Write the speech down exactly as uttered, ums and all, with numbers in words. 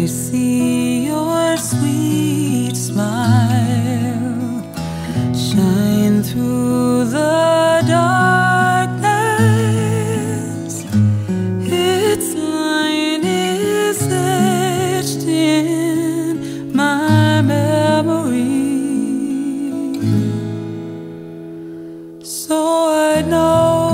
see your sweet smile shine through the darkness. Its line is etched in my memory, so I know